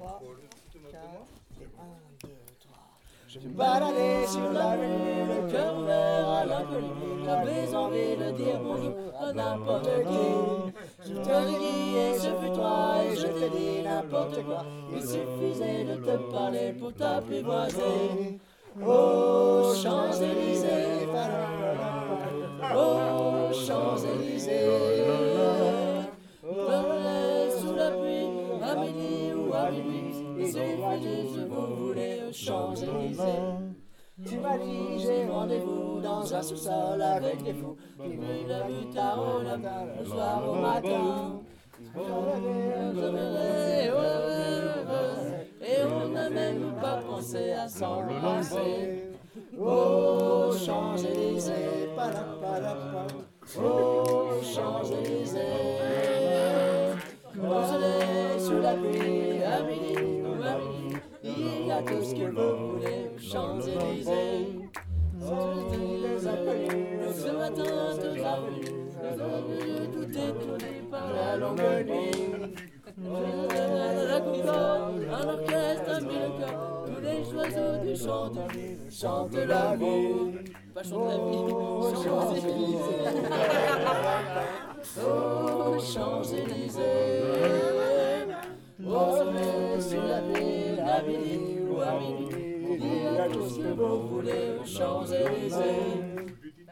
3, 4, et 1, 2, 3. Je me baladais sur la rue, le cœur ouvert à l'inconnu. J'avais envie de dire bonjour à n'importe qui. Je te dis et ce fut toi et je t'ai dit n'importe quoi. Il suffisait de te parler pour t'apprivoiser. Oh Champs-Élysées, oh Champs-Élysées. Prenez sous la pluie, à midi ou à minuit, il suffit si vous voulez aux Champs-Élysées. Tu m'as dit j'ai rendez-vous dans un sous-sol avec des fous qui brûlent la vue tard le soir au matin. Et on n'a même pas pensé à s'embrasser. Oh Champs-Élysées, palapalapa. Oh Champs-Élysées. Au soleil, sous la pluie, à midi ou à minuit, il y a tout ce que vous voulez aux Champs-Élysées. Les inconnus, ce matin tous revenus, tout étonné par la longue nuit. La concorde, un orchestre, un mille corps, tous les oiseaux du chant de vie chantent la vie. Pas chante la vie, Champs-Élysées. Oh Champs-Élysées. Au sommet, sur la ville, à midi ou à minuit, il y a tout ce que vous voulez aux Champs-Élysées.